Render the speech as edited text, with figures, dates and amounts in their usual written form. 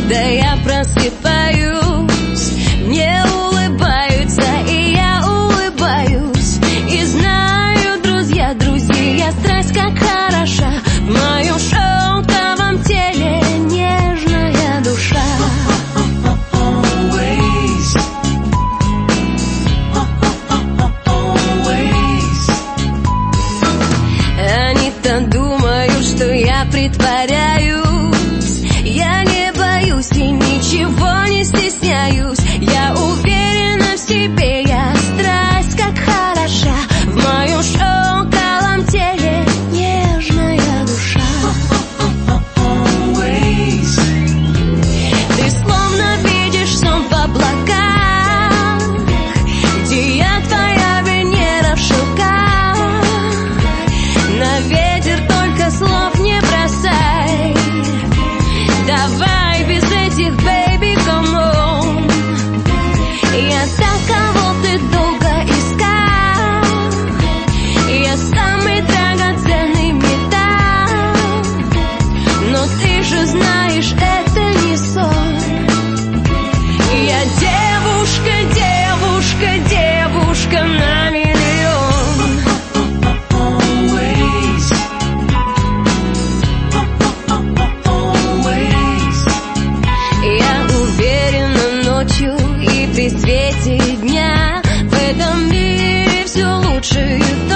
когда я просыпаюсь, мне улыбаются, и я улыбаюсь. И знаю, друзья, страсть как хороша в моем шелковом теле нежная душа. Они-то думают, что я притворяюсь, я не боюсь и ничего не стесняюсь. Я уверена в себе, я страсть как хороша в моем шелковом теле нежная душа. Ты словно видишь сон в облаках, где я твоя Венера в шелках. На ветер только слов не бросай, давай без этих, baby, come on. Я та, кого ты долго искал, я самый драгоценный металл. Но ты же знаешь, это не сон. Я девушка, девушка, девушка на миллион. Я уверена ночью и при свете дня в этом мире все лучше и